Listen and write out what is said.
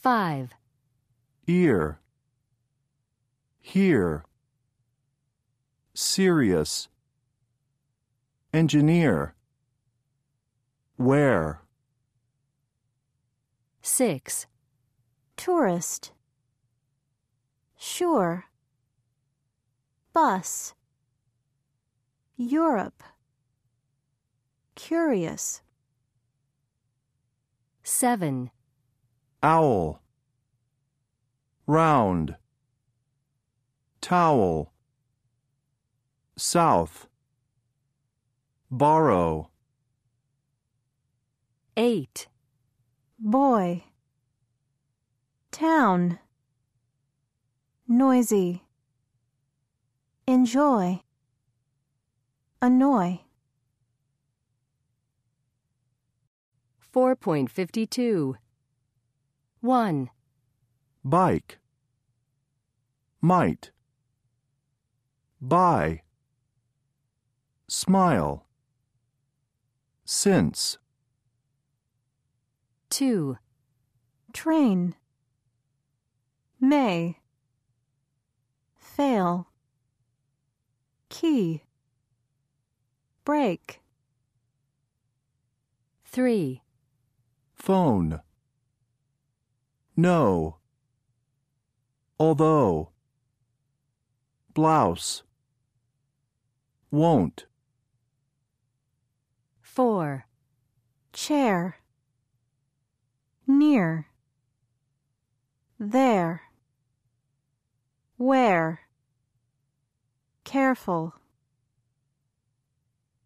5. Ear, hear, serious, engineer, where. 6. Tourist, sure, bus, Europe, curious. 7. Owl, round, towel, south, borrow. 8. Boy, town, noisy, enjoy, annoy. 4.52. 1. Bike, might, buy, smile, since. 2. Train, may, fail, key, break. 3. Phone, no, although, blouse, won't. 4. Chair, near, there, where, careful.